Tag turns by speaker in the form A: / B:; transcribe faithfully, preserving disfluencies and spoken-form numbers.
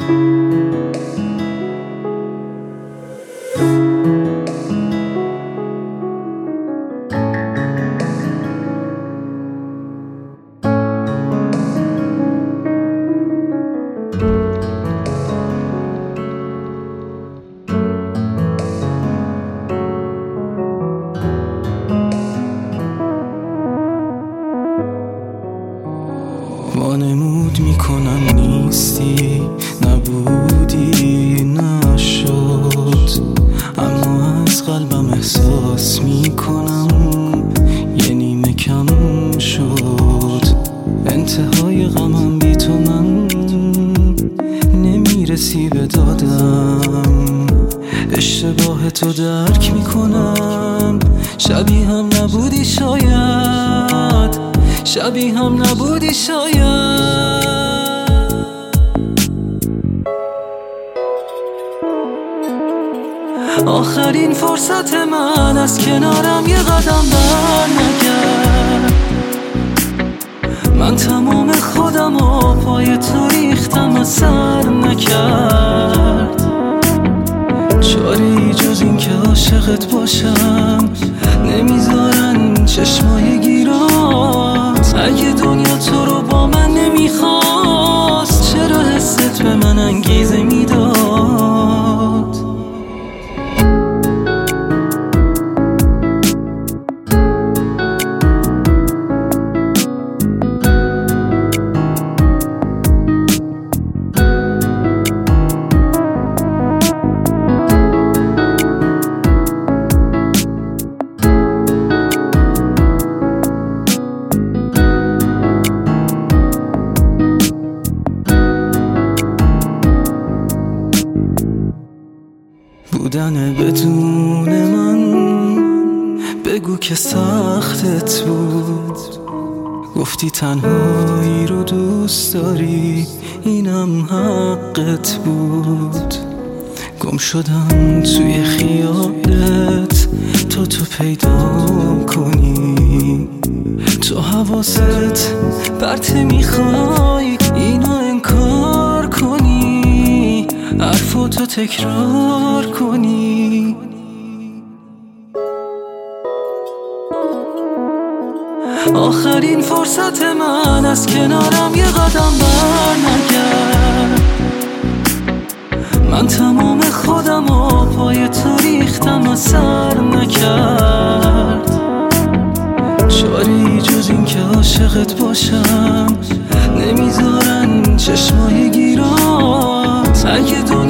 A: وانمود میکنم نیستی، نبودی، نشد، اما از قلبم احساس میکنم یه نیمه کم شد. انتهای غمم بی تو من نمیرسی به دادم، اشتباه تو درک میکنم. شبیه هم نبودی شاید، شبیه هم نبودی شاید. آخرین فرصت من از کنارم یه قدم بر نگرد. من تمام خودم و پای تو ریختم و سر نکرد. چاری جز این که عاشقت باشم نمیذارن چشمای گیرات. اگه دنیا تو رو با من نمیخواست چرا حست به من انگیزه میداد؟ بودن بدون من بگو که سختت بود. گفتی تنهایی رو دوست داری، اینم حقت بود. گم شدم توی خیالت تا تو پیدا کنی. تو حواست پرت میخوای اینو انکار کنی، حرفاتو تکرار کنی. آخرین فرصت من از کنارم یه قدم بر نگرد. من تمام خودم و پای تو ریختم و سر نکرد. چاری جز این که عاشقت باشم نمیذارن چشمای گیرات. اگه